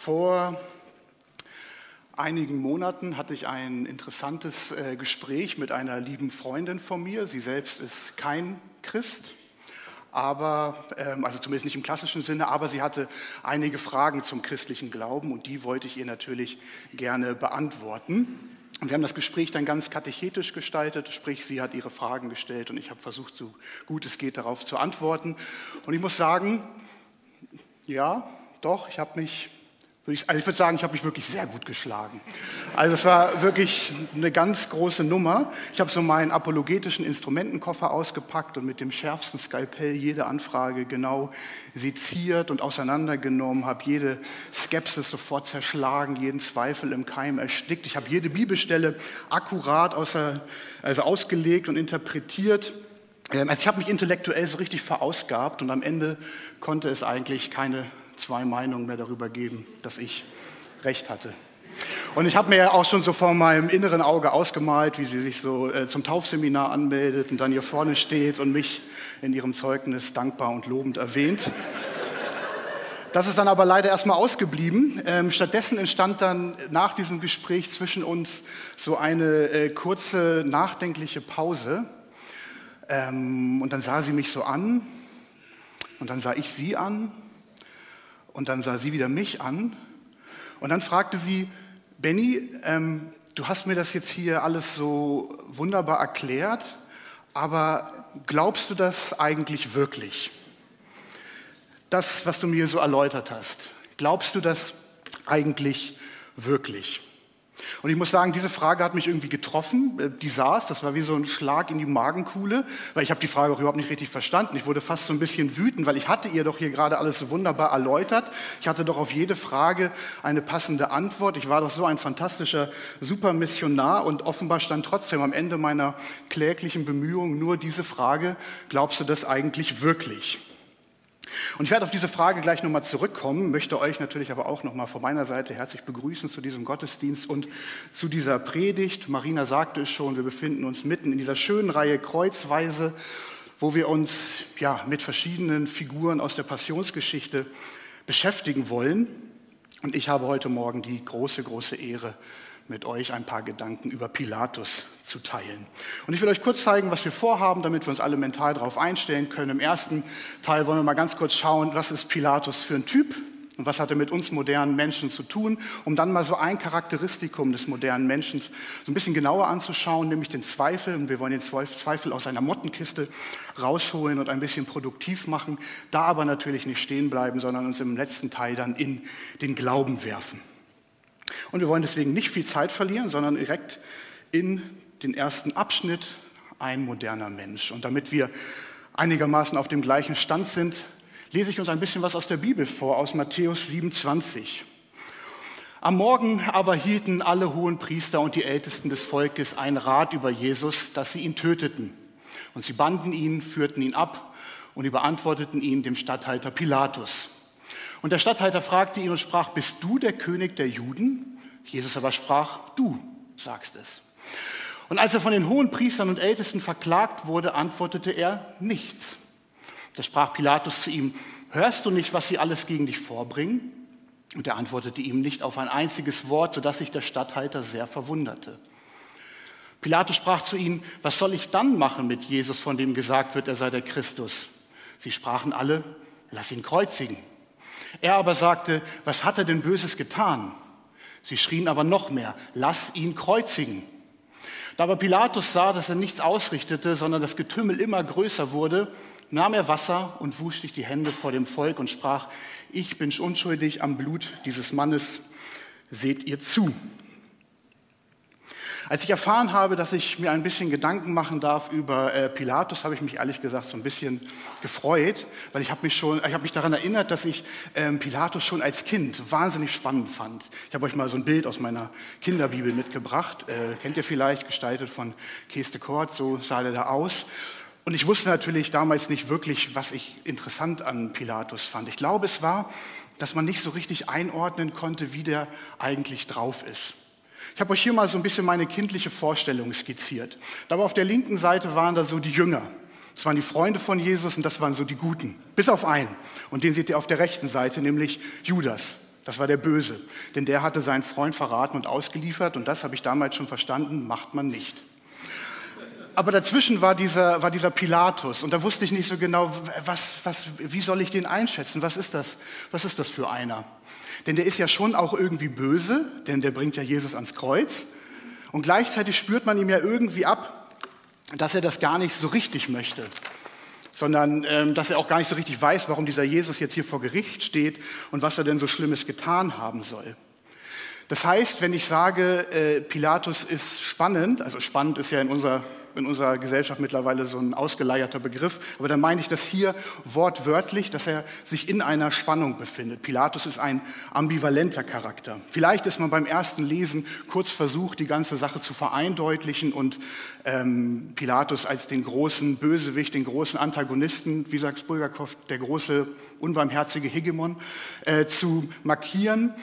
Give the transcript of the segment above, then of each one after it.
Vor einigen Monaten hatte ich ein interessantes Gespräch mit einer lieben Freundin von mir. Sie selbst ist kein Christ, aber, also zumindest nicht im klassischen Sinne, aber sie hatte einige Fragen zum christlichen Glauben und die wollte ich ihr natürlich gerne beantworten. Und wir haben das Gespräch dann ganz katechetisch gestaltet, sprich sie hat ihre Fragen gestellt und ich habe versucht, so gut es geht, darauf zu antworten. Und ich muss sagen, ja, doch, ich würde sagen, ich habe mich wirklich sehr gut geschlagen. Also es war wirklich eine ganz große Nummer. Ich habe so meinen apologetischen Instrumentenkoffer ausgepackt und mit dem schärfsten Skalpell jede Anfrage genau seziert und auseinandergenommen, habe jede Skepsis sofort zerschlagen, jeden Zweifel im Keim erstickt. Ich habe jede Bibelstelle akkurat ausgelegt und interpretiert. Also ich habe mich intellektuell so richtig verausgabt und am Ende konnte es eigentlich keine zwei Meinungen mehr darüber geben, dass ich recht hatte. Und ich habe mir auch schon so vor meinem inneren Auge ausgemalt, wie sie sich so zum Taufseminar anmeldet und dann hier vorne steht und mich in ihrem Zeugnis dankbar und lobend erwähnt. Das ist dann aber leider erstmal ausgeblieben. Stattdessen entstand dann nach diesem Gespräch zwischen uns so eine kurze nachdenkliche Pause. Und dann sah sie mich so an und dann sah ich sie an. Und dann sah sie wieder mich an und dann fragte sie, Benny, du hast mir das jetzt hier alles so wunderbar erklärt, aber glaubst du das eigentlich wirklich? Das, was du mir so erläutert hast, glaubst du das eigentlich wirklich? Und ich muss sagen, diese Frage hat mich irgendwie getroffen, das war wie so ein Schlag in die Magenkuhle, weil ich habe die Frage auch überhaupt nicht richtig verstanden. Ich wurde fast so ein bisschen wütend, weil ich hatte ihr doch hier gerade alles so wunderbar erläutert. Ich hatte doch auf jede Frage eine passende Antwort. Ich war doch so ein fantastischer Supermissionar und offenbar stand trotzdem am Ende meiner kläglichen Bemühungen nur diese Frage, glaubst du das eigentlich wirklich? Und ich werde auf diese Frage gleich nochmal zurückkommen, möchte euch natürlich aber auch nochmal von meiner Seite herzlich begrüßen zu diesem Gottesdienst und zu dieser Predigt. Marina sagte es schon, wir befinden uns mitten in dieser schönen Reihe Kreuzweise, wo wir uns mit verschiedenen Figuren aus der Passionsgeschichte beschäftigen wollen. Und ich habe heute Morgen die große, große Ehre, mit euch ein paar Gedanken über Pilatus zu teilen. Und ich will euch kurz zeigen, was wir vorhaben, damit wir uns alle mental darauf einstellen können. Im ersten Teil wollen wir mal ganz kurz schauen, was ist Pilatus für ein Typ und was hat er mit uns modernen Menschen zu tun, um dann mal so ein Charakteristikum des modernen Menschen so ein bisschen genauer anzuschauen, nämlich den Zweifel. Und wir wollen den Zweifel aus einer Mottenkiste rausholen und ein bisschen produktiv machen, da aber natürlich nicht stehen bleiben, sondern uns im letzten Teil dann in den Glauben werfen. Und wir wollen deswegen nicht viel Zeit verlieren, sondern direkt in den ersten Abschnitt, ein moderner Mensch. Und damit wir einigermaßen auf dem gleichen Stand sind, lese ich uns ein bisschen was aus der Bibel vor, aus Matthäus 27. Am Morgen aber hielten alle Hohenpriester und die Ältesten des Volkes einen Rat über Jesus, dass sie ihn töteten. Und sie banden ihn, führten ihn ab und überantworteten ihn dem Statthalter Pilatus. Und der Statthalter fragte ihn und sprach, bist du der König der Juden? Jesus aber sprach, du sagst es. Und als er von den Hohenpriestern und Ältesten verklagt wurde, antwortete er nichts. Da sprach Pilatus zu ihm, hörst du nicht, was sie alles gegen dich vorbringen? Und er antwortete ihm nicht auf ein einziges Wort, sodass sich der Statthalter sehr verwunderte. Pilatus sprach zu ihnen, was soll ich dann machen mit Jesus, von dem gesagt wird, er sei der Christus? Sie sprachen alle, lass ihn kreuzigen. Er aber sagte, was hat er denn Böses getan? Sie schrien aber noch mehr, lass ihn kreuzigen. Da aber Pilatus sah, dass er nichts ausrichtete, sondern das Getümmel immer größer wurde, nahm er Wasser und wusch sich die Hände vor dem Volk und sprach, ich bin unschuldig am Blut dieses Mannes, seht ihr zu. Als ich erfahren habe, dass ich mir ein bisschen Gedanken machen darf über Pilatus, habe ich mich ehrlich gesagt so ein bisschen gefreut, weil ich habe mich daran erinnert, dass ich Pilatus schon als Kind wahnsinnig spannend fand. Ich habe euch mal so ein Bild aus meiner Kinderbibel mitgebracht, kennt ihr vielleicht, gestaltet von Kees de Kort, so sah der da aus. Und ich wusste natürlich damals nicht wirklich, was ich interessant an Pilatus fand. Ich glaube, es war, dass man nicht so richtig einordnen konnte, wie der eigentlich drauf ist. Ich habe euch hier mal so ein bisschen meine kindliche Vorstellung skizziert. Da war auf der linken Seite waren da so die Jünger. Das waren die Freunde von Jesus und das waren so die Guten. Bis auf einen. Und den seht ihr auf der rechten Seite, nämlich Judas. Das war der Böse, denn der hatte seinen Freund verraten und ausgeliefert und das habe ich damals schon verstanden, macht man nicht. Aber dazwischen war dieser Pilatus und da wusste ich nicht so genau, wie soll ich den einschätzen? Was ist das für einer? Denn der ist ja schon auch irgendwie böse, denn der bringt ja Jesus ans Kreuz. Und gleichzeitig spürt man ihm ja irgendwie ab, dass er das gar nicht so richtig möchte, sondern dass er auch gar nicht so richtig weiß, warum dieser Jesus jetzt hier vor Gericht steht und was er denn so Schlimmes getan haben soll. Das heißt, wenn ich sage, Pilatus ist spannend, also spannend ist ja in unserer Gesellschaft mittlerweile so ein ausgeleierter Begriff, aber dann meine ich das hier wortwörtlich, dass er sich in einer Spannung befindet. Pilatus ist ein ambivalenter Charakter. Vielleicht ist man beim ersten Lesen kurz versucht, die ganze Sache zu vereindeutlichen und Pilatus als den großen Bösewicht, den großen Antagonisten, wie sagt Bulgakov, der große, unbarmherzige Hegemon, zu markieren.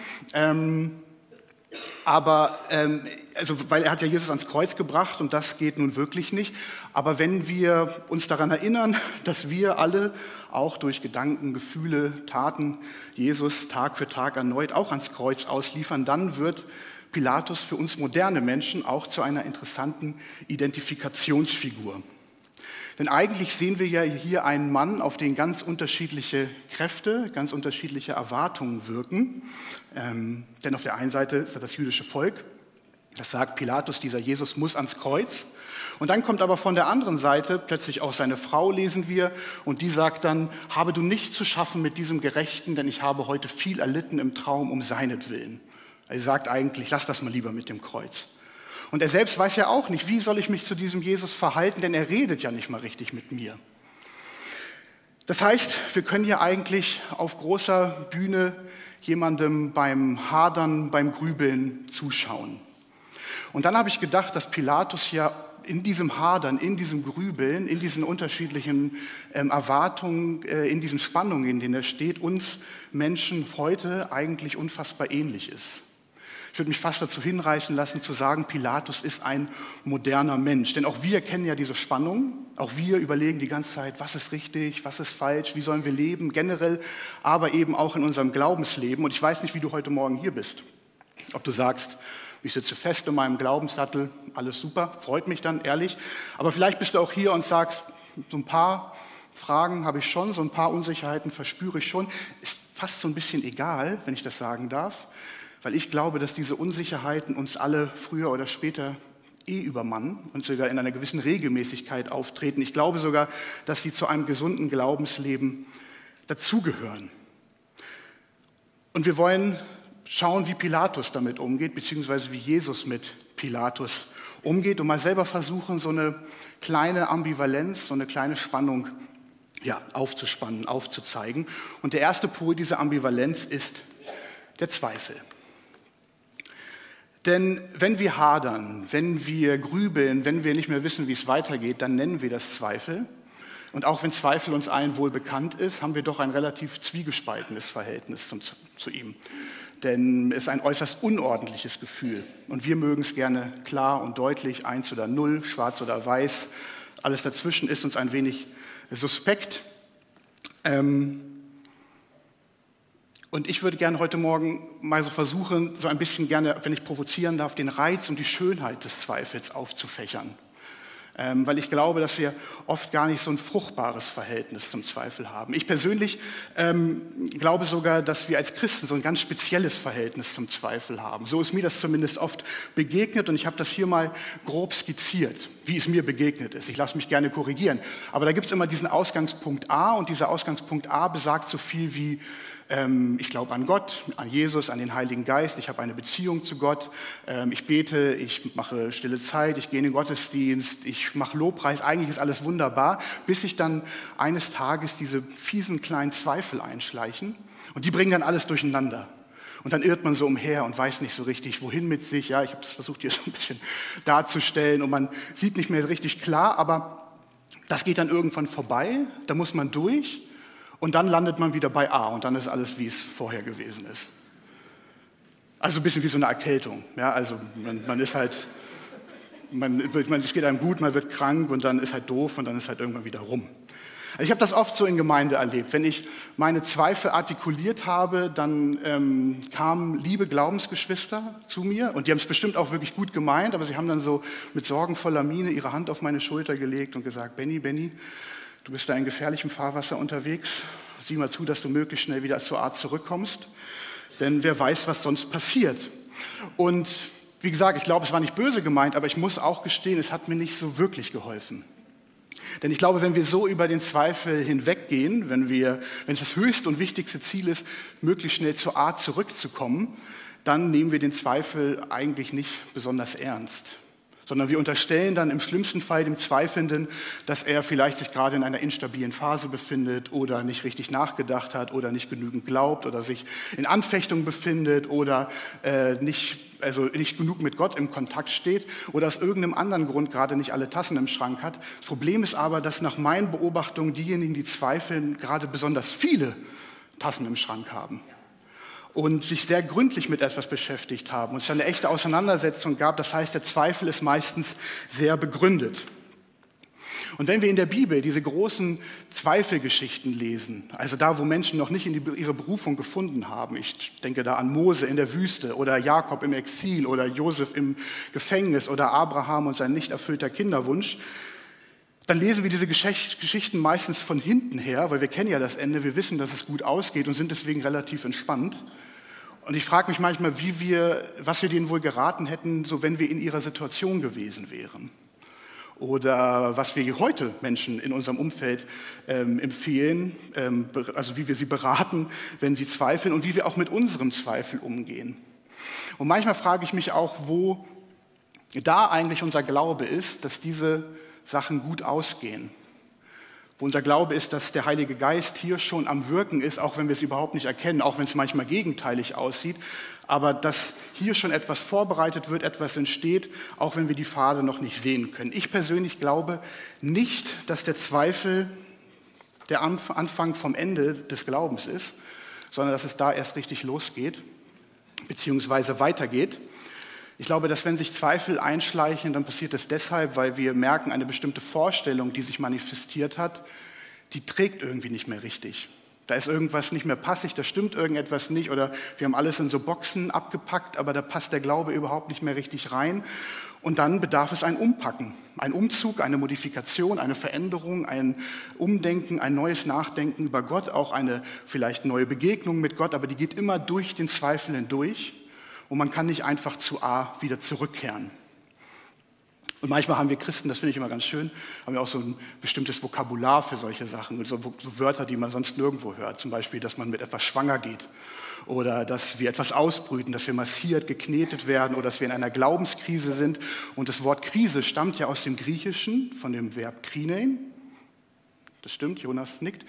Weil er hat ja Jesus ans Kreuz gebracht und das geht nun wirklich nicht. Aber wenn wir uns daran erinnern, dass wir alle auch durch Gedanken, Gefühle, Taten Jesus Tag für Tag erneut auch ans Kreuz ausliefern, dann wird Pilatus für uns moderne Menschen auch zu einer interessanten Identifikationsfigur. Denn eigentlich sehen wir ja hier einen Mann, auf den ganz unterschiedliche Kräfte, ganz unterschiedliche Erwartungen wirken. Denn auf der einen Seite ist das jüdische Volk, das sagt Pilatus, dieser Jesus muss ans Kreuz. Und dann kommt aber von der anderen Seite plötzlich auch seine Frau, lesen wir, und die sagt dann, habe du nicht zu schaffen mit diesem Gerechten, denn ich habe heute viel erlitten im Traum um seinetwillen. Er sagt eigentlich, lass das mal lieber mit dem Kreuz. Und er selbst weiß ja auch nicht, wie soll ich mich zu diesem Jesus verhalten, denn er redet ja nicht mal richtig mit mir. Das heißt, wir können hier eigentlich auf großer Bühne jemandem beim Hadern, beim Grübeln zuschauen. Und dann habe ich gedacht, dass Pilatus ja in diesem Hadern, in diesem Grübeln, in diesen unterschiedlichen Erwartungen, in diesen Spannungen, in denen er steht, uns Menschen heute eigentlich unfassbar ähnlich ist. Ich würde mich fast dazu hinreißen lassen, zu sagen, Pilatus ist ein moderner Mensch. Denn auch wir kennen ja diese Spannung. Auch wir überlegen die ganze Zeit, was ist richtig, was ist falsch, wie sollen wir leben, generell, aber eben auch in unserem Glaubensleben. Und ich weiß nicht, wie du heute Morgen hier bist. Ob du sagst, ich sitze fest in meinem Glaubenssattel, alles super, freut mich dann, ehrlich. Aber vielleicht bist du auch hier und sagst, so ein paar Fragen habe ich schon, so ein paar Unsicherheiten verspüre ich schon. Ist fast so ein bisschen egal, wenn ich das sagen darf. Weil ich glaube, dass diese Unsicherheiten uns alle früher oder später übermannen und sogar in einer gewissen Regelmäßigkeit auftreten. Ich glaube sogar, dass sie zu einem gesunden Glaubensleben dazugehören. Und wir wollen schauen, wie Pilatus damit umgeht, beziehungsweise wie Jesus mit Pilatus umgeht und mal selber versuchen, so eine kleine Ambivalenz, so eine kleine Spannung aufzuspannen, aufzuzeigen. Und der erste Pol dieser Ambivalenz ist der Zweifel. Denn wenn wir hadern, wenn wir grübeln, wenn wir nicht mehr wissen, wie es weitergeht, dann nennen wir das Zweifel. Und auch wenn Zweifel uns allen wohl bekannt ist, haben wir doch ein relativ zwiegespaltenes Verhältnis zu ihm. Denn es ist ein äußerst unordentliches Gefühl. Und wir mögen es gerne klar und deutlich, 1 oder 0, schwarz oder weiß. Alles dazwischen ist uns ein wenig suspekt. Und ich würde gerne heute Morgen mal so versuchen, so ein bisschen gerne, wenn ich provozieren darf, den Reiz und die Schönheit des Zweifels aufzufächern. Weil ich glaube, dass wir oft gar nicht so ein fruchtbares Verhältnis zum Zweifel haben. Ich persönlich glaube sogar, dass wir als Christen so ein ganz spezielles Verhältnis zum Zweifel haben. So ist mir das zumindest oft begegnet und ich habe das hier mal grob skizziert, wie es mir begegnet ist. Ich lasse mich gerne korrigieren. Aber da gibt es immer diesen Ausgangspunkt A und dieser Ausgangspunkt A besagt so viel wie, ich glaube an Gott, an Jesus, an den Heiligen Geist, ich habe eine Beziehung zu Gott, ich bete, ich mache stille Zeit, ich gehe in den Gottesdienst, ich mache Lobpreis, eigentlich ist alles wunderbar, bis sich dann eines Tages diese fiesen kleinen Zweifel einschleichen und die bringen dann alles durcheinander. Und dann irrt man so umher und weiß nicht so richtig, wohin mit sich. Ja, ich habe das versucht hier so ein bisschen darzustellen und man sieht nicht mehr richtig klar, aber das geht dann irgendwann vorbei, da muss man durch. Und dann landet man wieder bei A und dann ist alles, wie es vorher gewesen ist. Also ein bisschen wie so eine Erkältung. Ja, also man ist halt, es geht einem gut, man wird krank und dann ist halt doof und dann ist halt irgendwann wieder rum. Also ich habe das oft so in Gemeinde erlebt. Wenn ich meine Zweifel artikuliert habe, dann kamen liebe Glaubensgeschwister zu mir und die haben es bestimmt auch wirklich gut gemeint, aber sie haben dann so mit sorgenvoller Miene ihre Hand auf meine Schulter gelegt und gesagt, Benny, du bist da in gefährlichem Fahrwasser unterwegs. Sieh mal zu, dass du möglichst schnell wieder zur Art zurückkommst, denn wer weiß, was sonst passiert. Und wie gesagt, ich glaube, es war nicht böse gemeint, aber ich muss auch gestehen, es hat mir nicht so wirklich geholfen. Denn ich glaube, wenn wir so über den Zweifel hinweggehen, wenn es das höchste und wichtigste Ziel ist, möglichst schnell zur Art zurückzukommen, dann nehmen wir den Zweifel eigentlich nicht besonders ernst. Sondern wir unterstellen dann im schlimmsten Fall dem Zweifelnden, dass er vielleicht sich gerade in einer instabilen Phase befindet oder nicht richtig nachgedacht hat oder nicht genügend glaubt oder sich in Anfechtung befindet oder nicht genug mit Gott im Kontakt steht oder aus irgendeinem anderen Grund gerade nicht alle Tassen im Schrank hat. Das Problem ist aber, dass nach meinen Beobachtungen diejenigen, die zweifeln, gerade besonders viele Tassen im Schrank haben und sich sehr gründlich mit etwas beschäftigt haben und es eine echte Auseinandersetzung gab. Das heißt, der Zweifel ist meistens sehr begründet. Und wenn wir in der Bibel diese großen Zweifelgeschichten lesen, also da, wo Menschen noch nicht ihre Berufung gefunden haben, ich denke da an Mose in der Wüste oder Jakob im Exil oder Josef im Gefängnis oder Abraham und sein nicht erfüllter Kinderwunsch, dann lesen wir diese Geschichten meistens von hinten her, weil wir kennen ja das Ende, wir wissen, dass es gut ausgeht und sind deswegen relativ entspannt. Und ich frage mich manchmal, was wir denen wohl geraten hätten, so wenn wir in ihrer Situation gewesen wären. Oder was wir heute Menschen in unserem Umfeld empfehlen, also wie wir sie beraten, wenn sie zweifeln und wie wir auch mit unserem Zweifel umgehen. Und manchmal frage ich mich auch, wo da eigentlich unser Glaube ist, dass diese Sachen gut ausgehen. Wo unser Glaube ist, dass der Heilige Geist hier schon am Wirken ist, auch wenn wir es überhaupt nicht erkennen, auch wenn es manchmal gegenteilig aussieht, aber dass hier schon etwas vorbereitet wird, etwas entsteht, auch wenn wir die Pfade noch nicht sehen können. Ich persönlich glaube nicht, dass der Zweifel der Anfang vom Ende des Glaubens ist, sondern dass es da erst richtig losgeht, beziehungsweise weitergeht. Ich glaube, dass wenn sich Zweifel einschleichen, dann passiert das deshalb, weil wir merken, eine bestimmte Vorstellung, die sich manifestiert hat, die trägt irgendwie nicht mehr richtig. Da ist irgendwas nicht mehr passig, da stimmt irgendetwas nicht oder wir haben alles in so Boxen abgepackt, aber da passt der Glaube überhaupt nicht mehr richtig rein. Und dann bedarf es ein Umpacken, ein Umzug, eine Modifikation, eine Veränderung, ein Umdenken, ein neues Nachdenken über Gott, auch eine vielleicht neue Begegnung mit Gott, aber die geht immer durch den Zweifel hindurch. Und man kann nicht einfach zu A wieder zurückkehren. Und manchmal haben wir Christen, das finde ich immer ganz schön, haben wir auch so ein bestimmtes Vokabular für solche Sachen, so Wörter, die man sonst nirgendwo hört. Zum Beispiel, dass man mit etwas schwanger geht oder dass wir etwas ausbrüten, dass wir massiert, geknetet werden oder dass wir in einer Glaubenskrise sind. Und das Wort Krise stammt ja aus dem Griechischen, von dem Verb krinein. Das stimmt, Jonas nickt.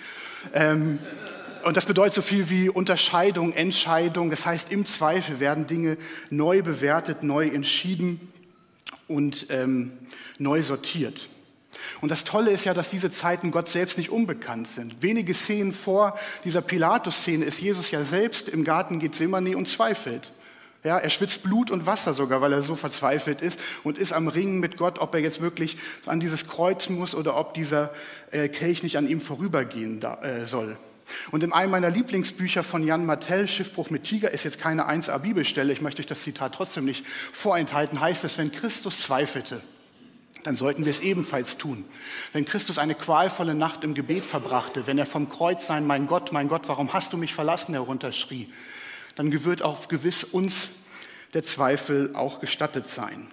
Und das bedeutet so viel wie Unterscheidung, Entscheidung. Das heißt, im Zweifel werden Dinge neu bewertet, neu entschieden und neu sortiert. Und das Tolle ist ja, dass diese Zeiten Gott selbst nicht unbekannt sind. Wenige Szenen vor dieser Pilatus-Szene ist Jesus ja selbst im Garten Gethsemane und zweifelt. Ja, er schwitzt Blut und Wasser sogar, weil er so verzweifelt ist und ist am Ringen mit Gott, ob er jetzt wirklich an dieses Kreuz muss oder ob dieser Kelch nicht an ihm vorübergehen soll. Und in einem meiner Lieblingsbücher von Jan Martell, Schiffbruch mit Tiger, ist jetzt keine 1a-Bibelstelle, ich möchte euch das Zitat trotzdem nicht vorenthalten, heißt es, wenn Christus zweifelte, dann sollten wir es ebenfalls tun. Wenn Christus eine qualvolle Nacht im Gebet verbrachte, wenn er vom Kreuz sein mein Gott, warum hast du mich verlassen, herunterschrie, dann wird auch gewiss uns der Zweifel auch gestattet sein.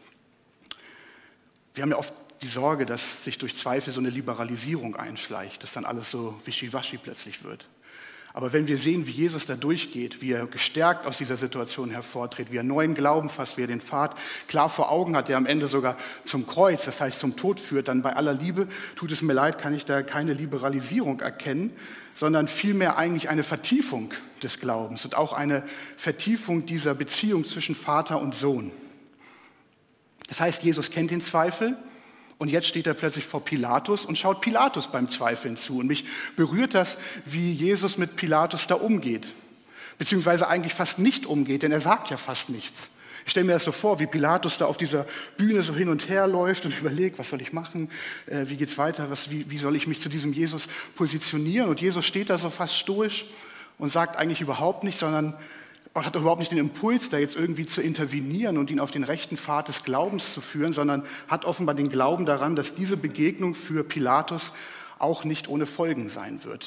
Wir haben ja oft die Sorge, dass sich durch Zweifel so eine Liberalisierung einschleicht, dass dann alles so wischiwaschi plötzlich wird. Aber wenn wir sehen, wie Jesus da durchgeht, wie er gestärkt aus dieser Situation hervortritt, wie er neuen Glauben fasst, wie er den Pfad klar vor Augen hat, der am Ende sogar zum Kreuz, das heißt zum Tod führt, dann bei aller Liebe, tut es mir leid, kann ich da keine Liberalisierung erkennen, sondern vielmehr eigentlich eine Vertiefung des Glaubens und auch eine Vertiefung dieser Beziehung zwischen Vater und Sohn. Das heißt, Jesus kennt den Zweifel. Und jetzt steht er plötzlich vor Pilatus und schaut Pilatus beim Zweifeln zu. Und mich berührt das, wie Jesus mit Pilatus da umgeht. Beziehungsweise eigentlich fast nicht umgeht, denn er sagt ja fast nichts. Ich stelle mir das so vor, wie Pilatus da auf dieser Bühne so hin und her läuft und überlegt, was soll ich machen, wie geht's weiter, wie soll ich mich zu diesem Jesus positionieren? Und Jesus steht da so fast stoisch und sagt eigentlich überhaupt nichts, sondern hat überhaupt nicht den Impuls, da jetzt irgendwie zu intervenieren und ihn auf den rechten Pfad des Glaubens zu führen, sondern hat offenbar den Glauben daran, dass diese Begegnung für Pilatus auch nicht ohne Folgen sein wird.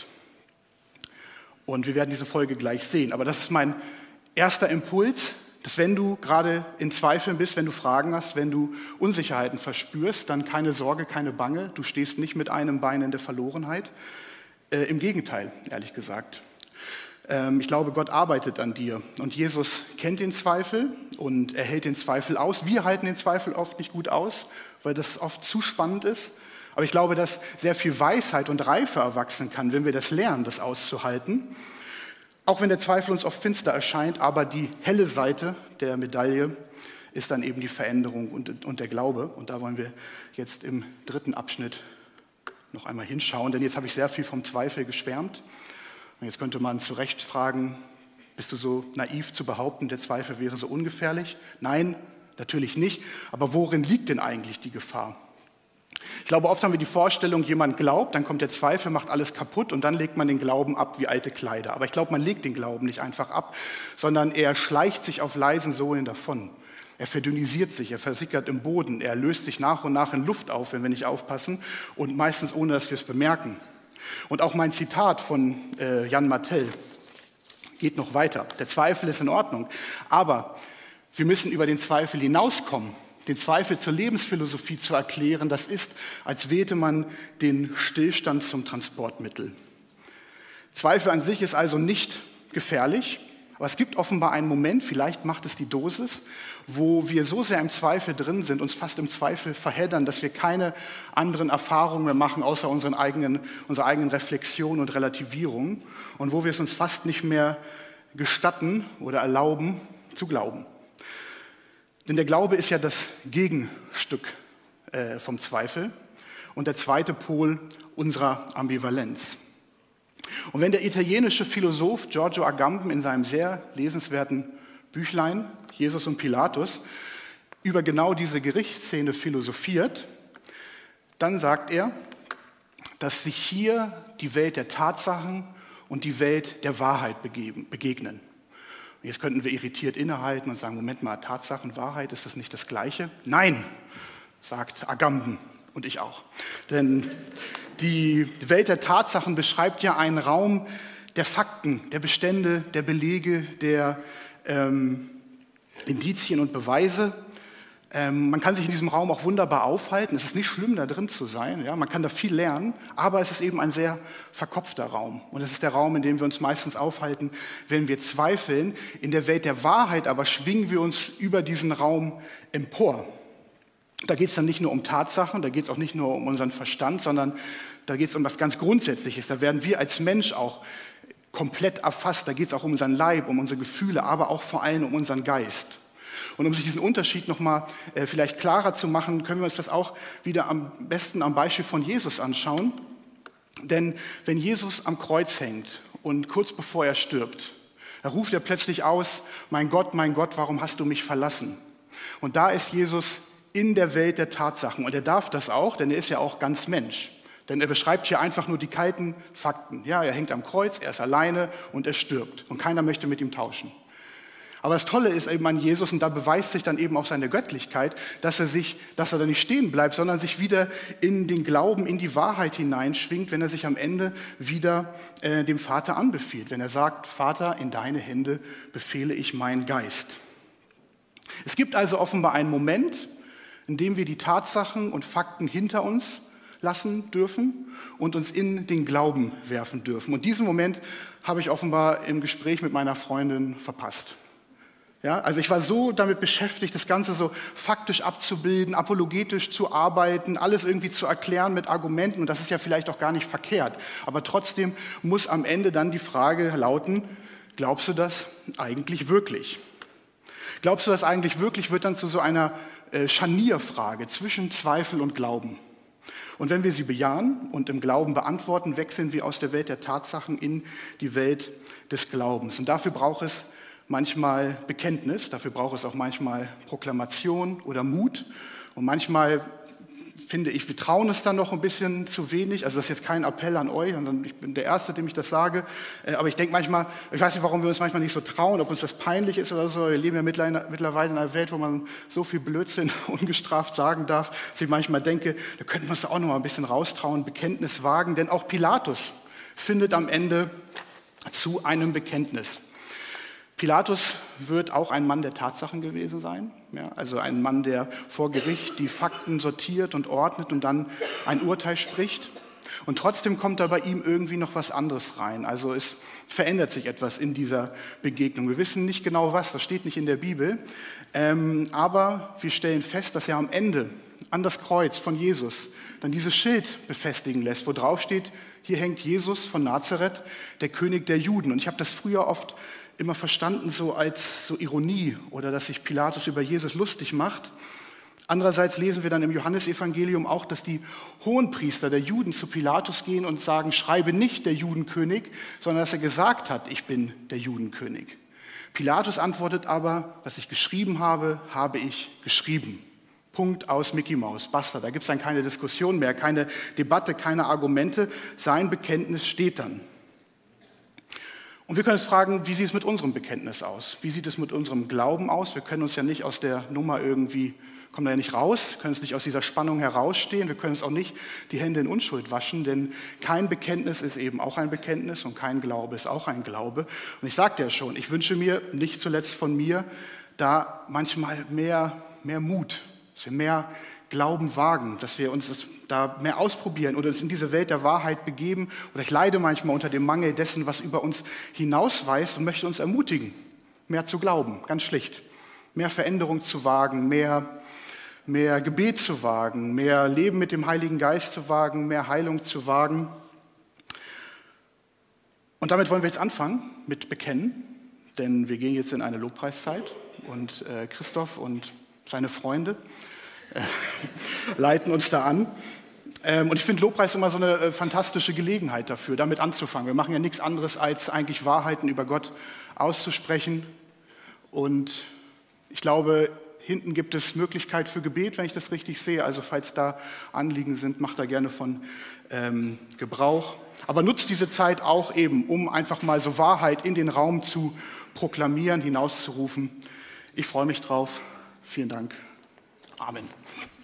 Und wir werden diese Folge gleich sehen. Aber das ist mein erster Impuls, dass wenn du gerade in Zweifeln bist, wenn du Fragen hast, wenn du Unsicherheiten verspürst, dann keine Sorge, keine Bange. Du stehst nicht mit einem Bein in der Verlorenheit. Im Gegenteil, ehrlich gesagt. Ich glaube, Gott arbeitet an dir. Und Jesus kennt den Zweifel und er hält den Zweifel aus. Wir halten den Zweifel oft nicht gut aus, weil das oft zu spannend ist. Aber ich glaube, dass sehr viel Weisheit und Reife erwachsen kann, wenn wir das lernen, das auszuhalten. Auch wenn der Zweifel uns oft finster erscheint, aber die helle Seite der Medaille ist dann eben die Veränderung und der Glaube. Und da wollen wir jetzt im dritten Abschnitt noch einmal hinschauen, denn jetzt habe ich sehr viel vom Zweifel geschwärmt. Und jetzt könnte man zu Recht fragen, bist du so naiv zu behaupten, der Zweifel wäre so ungefährlich? Nein, natürlich nicht. Aber worin liegt denn eigentlich die Gefahr? Ich glaube, oft haben wir die Vorstellung, jemand glaubt, dann kommt der Zweifel, macht alles kaputt und dann legt man den Glauben ab wie alte Kleider. Aber ich glaube, man legt den Glauben nicht einfach ab, sondern er schleicht sich auf leisen Sohlen davon. Er verdünnisiert sich, er versickert im Boden, er löst sich nach und nach in Luft auf, wenn wir nicht aufpassen und meistens ohne, dass wir es bemerken. Und auch mein Zitat von Jan Martell geht noch weiter. Der Zweifel ist in Ordnung, aber wir müssen über den Zweifel hinauskommen. Den Zweifel zur Lebensphilosophie zu erklären, das ist, als wählte man den Stillstand zum Transportmittel. Zweifel an sich ist also nicht gefährlich, aber es gibt offenbar einen Moment, vielleicht macht es die Dosis, wo wir so sehr im Zweifel drin sind, uns fast im Zweifel verheddern, dass wir keine anderen Erfahrungen mehr machen, außer unserer eigenen Reflexion und Relativierung und wo wir es uns fast nicht mehr gestatten oder erlauben, zu glauben. Denn der Glaube ist ja das Gegenstück vom Zweifel und der zweite Pol unserer Ambivalenz. Und wenn der italienische Philosoph Giorgio Agamben in seinem sehr lesenswerten Büchlein Jesus und Pilatus über genau diese Gerichtsszene philosophiert, dann sagt er, dass sich hier die Welt der Tatsachen und die Welt der Wahrheit begegnen. Jetzt könnten wir irritiert innehalten und sagen, Moment mal, Tatsachen, Wahrheit, ist das nicht das Gleiche? Nein, sagt Agamben und ich auch. Denn die Welt der Tatsachen beschreibt ja einen Raum der Fakten, der Bestände, der Belege, der Indizien und Beweise. Man kann sich in diesem Raum auch wunderbar aufhalten. Es ist nicht schlimm, da drin zu sein. Ja? Man kann da viel lernen, aber es ist eben ein sehr verkopfter Raum. Und es ist der Raum, in dem wir uns meistens aufhalten, wenn wir zweifeln. In der Welt der Wahrheit aber schwingen wir uns über diesen Raum empor. Da geht es dann nicht nur um Tatsachen, da geht es auch nicht nur um unseren Verstand, sondern da geht es um was ganz Grundsätzliches. Da werden wir als Mensch auch komplett erfasst. Da geht es auch um unseren Leib, um unsere Gefühle, aber auch vor allem um unseren Geist. Und um sich diesen Unterschied nochmal vielleicht klarer zu machen, können wir uns das auch wieder am besten am Beispiel von Jesus anschauen. Denn wenn Jesus am Kreuz hängt und kurz bevor er stirbt, da ruft er plötzlich aus, mein Gott, warum hast du mich verlassen? Und da ist Jesus in der Welt der Tatsachen. Und er darf das auch, denn er ist ja auch ganz Mensch. Denn er beschreibt hier einfach nur die kalten Fakten. Ja, er hängt am Kreuz, er ist alleine und er stirbt. Und keiner möchte mit ihm tauschen. Aber das Tolle ist eben an Jesus, und da beweist sich dann eben auch seine Göttlichkeit, dass er da nicht stehen bleibt, sondern sich wieder in den Glauben, in die Wahrheit hineinschwingt, wenn er sich am Ende wieder dem Vater anbefiehlt. Wenn er sagt, Vater, in deine Hände befehle ich meinen Geist. Es gibt also offenbar einen Moment, in dem wir die Tatsachen und Fakten hinter uns lassen dürfen und uns in den Glauben werfen dürfen. Und diesen Moment habe ich offenbar im Gespräch mit meiner Freundin verpasst. Ja, also ich war so damit beschäftigt, das Ganze so faktisch abzubilden, apologetisch zu arbeiten, alles irgendwie zu erklären mit Argumenten. Und das ist ja vielleicht auch gar nicht verkehrt. Aber trotzdem muss am Ende dann die Frage lauten, glaubst du das eigentlich wirklich? Glaubst du das eigentlich wirklich, wird dann zu so einer Scharnierfrage zwischen Zweifel und Glauben. Und wenn wir sie bejahen und im Glauben beantworten, wechseln wir aus der Welt der Tatsachen in die Welt des Glaubens. Und dafür braucht es manchmal Bekenntnis, dafür braucht es auch manchmal Proklamation oder Mut. Und manchmal finde ich, wir trauen es dann noch ein bisschen zu wenig. Also das ist jetzt kein Appell an euch, sondern ich bin der Erste, dem ich das sage. Aber ich denke manchmal, ich weiß nicht, warum wir uns manchmal nicht so trauen, ob uns das peinlich ist oder so. Wir leben ja mittlerweile in einer Welt, wo man so viel Blödsinn ungestraft sagen darf, dass ich manchmal denke, da könnten wir uns auch noch mal ein bisschen raustrauen, Bekenntnis wagen. Denn auch Pilatus findet am Ende zu einem Bekenntnis. Pilatus wird auch ein Mann der Tatsachen gewesen sein, ja, also ein Mann, der vor Gericht die Fakten sortiert und ordnet und dann ein Urteil spricht. Und trotzdem kommt da bei ihm irgendwie noch was anderes rein. Also es verändert sich etwas in dieser Begegnung. Wir wissen nicht genau was, das steht nicht in der Bibel, aber wir stellen fest, dass er am Ende an das Kreuz von Jesus dann dieses Schild befestigen lässt, wo drauf steht, hier hängt Jesus von Nazareth, der König der Juden. Und ich habe das früher oft immer verstanden so als so Ironie oder dass sich Pilatus über Jesus lustig macht. Andererseits lesen wir dann im Johannesevangelium auch, dass die Hohenpriester der Juden zu Pilatus gehen und sagen, schreibe nicht der Judenkönig, sondern dass er gesagt hat, ich bin der Judenkönig. Pilatus antwortet aber, was ich geschrieben habe, habe ich geschrieben. Punkt aus Mickey Maus, basta. Da gibt es dann keine Diskussion mehr, keine Debatte, keine Argumente. Sein Bekenntnis steht dann. Und wir können uns fragen, wie sieht es mit unserem Bekenntnis aus? Wie sieht es mit unserem Glauben aus? Wir können uns ja nicht aus der Nummer irgendwie, kommen da ja nicht raus, können uns nicht aus dieser Spannung herausstehen. Wir können uns auch nicht die Hände in Unschuld waschen, denn kein Bekenntnis ist eben auch ein Bekenntnis und kein Glaube ist auch ein Glaube. Und ich sagte ja schon, ich wünsche mir, nicht zuletzt von mir, da manchmal mehr Mut, dass wir mehr Glauben wagen, dass wir uns da mehr ausprobieren oder uns in diese Welt der Wahrheit begeben. Oder ich leide manchmal unter dem Mangel dessen, was über uns hinausweist und möchte uns ermutigen, mehr zu glauben, ganz schlicht. Mehr Veränderung zu wagen, mehr Gebet zu wagen, mehr Leben mit dem Heiligen Geist zu wagen, mehr Heilung zu wagen. Und damit wollen wir jetzt anfangen mit Bekennen, denn wir gehen jetzt in eine Lobpreiszeit und Christoph und seine Freunde leiten uns da an. Und ich finde Lobpreis immer so eine fantastische Gelegenheit dafür, damit anzufangen. Wir machen ja nichts anderes, als eigentlich Wahrheiten über Gott auszusprechen. Und ich glaube, hinten gibt es Möglichkeit für Gebet, wenn ich das richtig sehe. Also falls da Anliegen sind, macht da gerne von Gebrauch. Aber nutzt diese Zeit auch eben, um einfach mal so Wahrheit in den Raum zu proklamieren, hinauszurufen. Ich freue mich drauf. Vielen Dank. Amen.